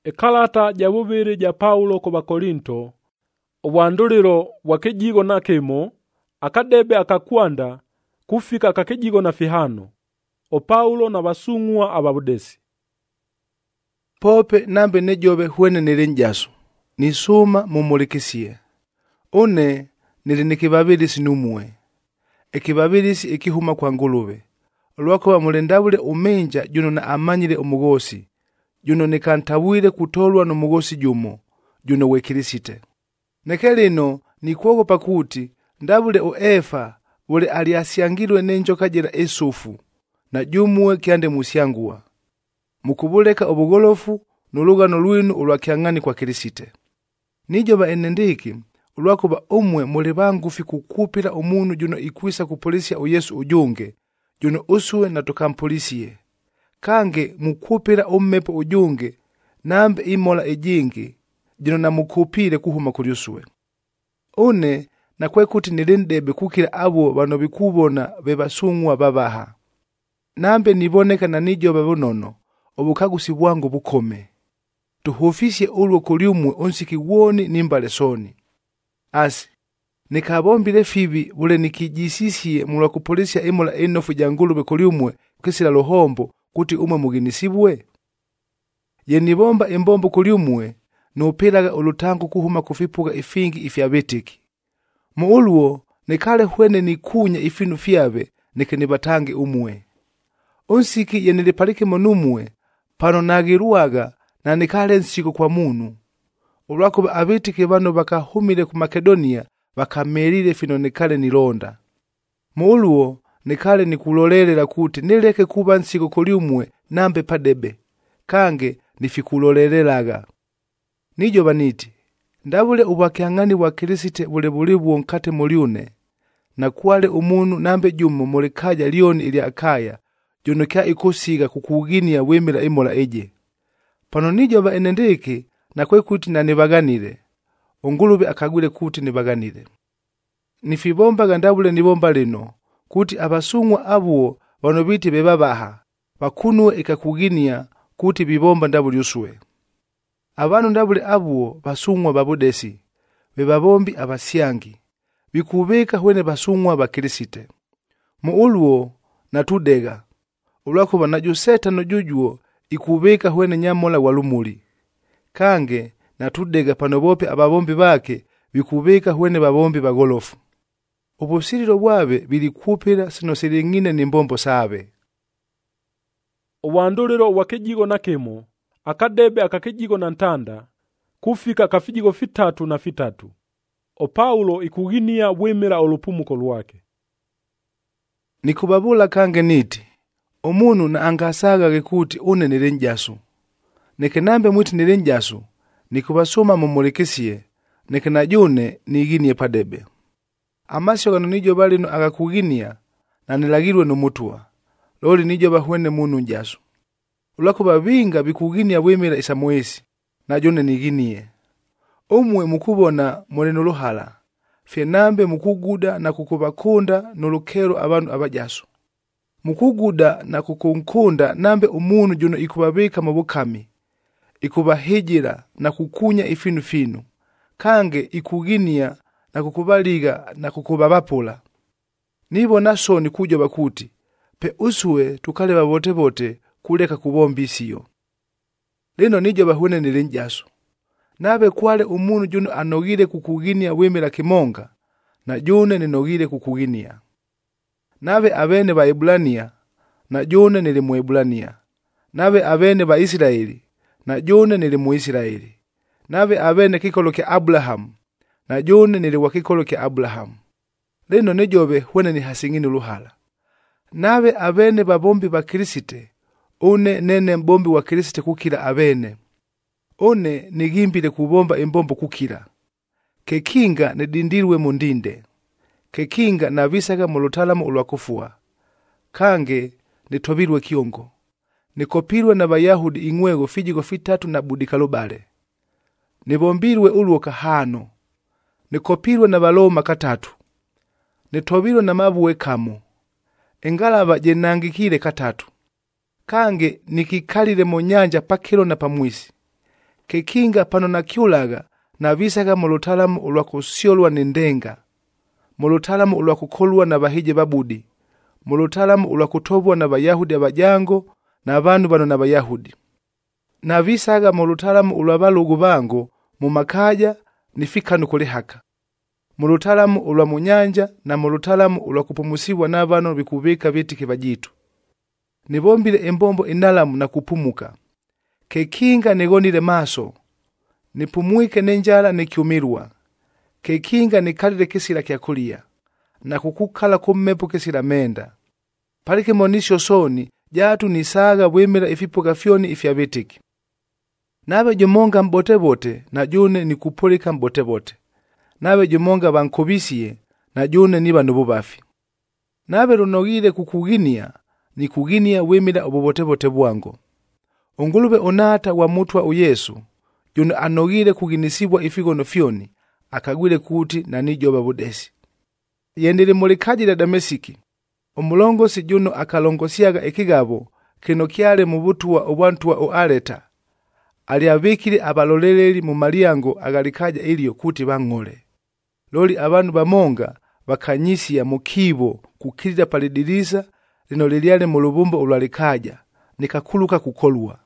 Ekalata ja bubiri ja Paulo ku Bakorinto, obwanduliro wakijigo na kemo, akadebe akakwanda, kufika akakijigo na fihano, o Paulo na basungwa ababudesi. Pope nambe nejobe huene nilinjaso, nisuma mumulikisie. Une nilinikibabilisi numue. Ekibabilisi ekihuma kwa ngulube. Olwakuba mulendabule umenja juno na amanyile umugosi. Juno nikantawile kutolwa n'umugosi jumo, juno we Kirisite. Nekelino nikuogopa kuti ndabule o Efa ule aliasyangilwe n'enjoka jela Esufu, na jumwe kyande musyanguwa. Mukubuleka obugolofu n'olugano lwinu olwakyang'ani kwa Kirisite. Nijoba enendiki olwakuba umwe muli bangufi kukupila omunu juno ikwisa kupolisya o Yesu ujunge, juno usue na tukampolisiye. Kange mukupila ummepo ujunge, nambe imola ejingi, juno na mukupile kuhuma kuliusue. Une na kwe kuti nilindebe kukila abo bano bikubona bebasungwa babaha. Nambe niboneka na nijoba bunono, obukagusi bwangu bukome. Tuhofisye ulwo kuliumwe onsiki woni nimbale soni. Asi, nikabombile fibi bule nikijisisiye mula kupolisya imola enofu jangulube kuliumwe kisila lohombo kuti umwe muginisibwe. Ye nibomba imbombo kuliumwe, nupilaga ulutangu kuhuma kufipuga ifingi ifyabetiki. Muulwo, nikale huene nikunya ifinu fyabe, nikinibatange umwe. Onsiki ye nilipalike monumwe, pano nagiruaga na nikale nsiko kwa munu. Ulwakuba abetiki bano bakahumile ku Makedonia, bakamelile fino nikale nilonda. Muulwo, nikale nikulolelela kuti nileke kuba nsiko kuliumwe nambe padebe, kange nifikulolelelaga. Nijoba niti, ndabule ubakyang'ani wa Kirisite bule bulibwo nkate muliune, na kuwale umunu nambe jumo mulikaja lioni ili Akaya, juno kya ikusiga kukuginia wemila imola eje. Pano nijoba enendeke, na kwe kuti na nibaganile, ungulube akagwile kuti nibaganile. Nifibombaga ndabule nibomba lino, kuti abasungwa abuo banobiti bebabaha, bakunue ikakuginia kuti bibomba ndabule usue. Abanu ndabule abuo basungwa babudesi, bebabombi abasyangi, bikubeka huene basungwa ba Kirisite. Muulwo natudega, ulwakuba na juseta no jujuo ikubeka huene nyamola walumuli. Kange natudega panobope ababombi bake bikubeka huene babombi bagolofu. Ubusiriro bwabe bilikupila sino silingine nimbombo sabe. Obwanduliro wakijigo na kemo, akadebe akakijigo na ntanda, kufika akafijigo fitatu na fitatu. O Paulo ikuginia wemera olupumuko lwake. Nikubabula kange niti, omunu na angasaga gekuti une nilinjasu. Nikenambe mwiti nilinjasu, nikubasoma mumulikisiye, nikenajune niginie padebe. Amasyo gano nijoba lino agakuginia, na nilagirwe numutua, loli nijoba huene munu njasu. Ulakuba binga bikuginia wemera isamuesi, na jone niginie. Umwe mukubona mule nuluhala, fye nambe mukuguda na kukubakunda nulukero abantu abajasu. Mukuguda na kukunkunda nambe umunu juno ikubabika mabukami, ikubahijira na kukunya ifinu finu, kange ikuginia na kukubaliga na kukubabapula. Nibo nasoni kujoba kuti, pe usue tukale babote bote kuleka kubombi isiyo. Lino nijoba huene nilinjaso. Nabe kwale umunu juno anogile kukuginia wemela kimonga, na june ninogile kukuginia. Nabe abene ba Ibrania, na june nilimu Ibrania. Nabe abene ba Israeli, na june nilimu Israeli. Nabe abene kikolo kia Abraham, na june niliwa kikolo kia Abraham. Lino nijobe huene ni hasingini luhala. Nabe abene babombi ba Kirisite, une nene mbombi wa Kirisite kukila abene. One nigimbile kubomba imbombo kukila. Kekinga nidindirwe mundinde. Kekinga na visaga mulutalamu ulwakufua. Kange nitobirwe kiongo. Nikopirwe na Bayahudi ingwego fijigo fitatu na budikalubale. Nibombirwe ulwo kahano. Nikopirwe na Baloma katatu. Nitobirwe na mabuwe kamo. Engalaba jenangikile katatu. Kange nikikalile mu nyanja pakilo na pamwisi. kekinga pano nakiulaga na visaga mu lutalamu ulwakusyolwa nindenga, mu lutalamu ulwakukholwa na bahije babudi, mu lutalamu ulwakutobwa na Bayahudi abajango na abandu bano na Bayahudi. Na visaga mu lutalamu ulwabalugu bango mu makaja nifikanu kulihaka, mu lutalamu ulwa mu nyanja na mu lutalamu ulwakupumusibwa n'abano bikubika bitike bajitu. Nibombile embombo inalamu na kupumuka, kekinga nigonile maso, nipumuike nenjala nikiumirwa, kekinga nikalile kisila kyakulia, na kukukala kummepo kisila menda. Palike monisho soni, jatu nisaga bwemela ifipoka fyoni ifyabitiki. Nabe jumonga mbote-bote, na june nikupulika mbote-bote. Nabe jumonga bankobisiye, na june niba nububafi. Nabe runogile kukuginia, nikuginia wemela obobote-bote bwango. Ungulube onata wa mutwa uyesu, june anogile kuginisibwa ifigono fyoni, akagwile kuti na nijoba budesi. Yendele mulikajila Damesiki, omulongosi juno akalongosiaga ekigabo kino kyale mu butuwa obwantuwa o Aleta, aliabikile abaloleleli mu malyango agalikaja ilio kuti bang'ole. Loli abantu bamonga bakanyisia mu kibo kukilira palidirisa lino liliale mu lubumbo ulwalikaja, nikakuluka kukolwa.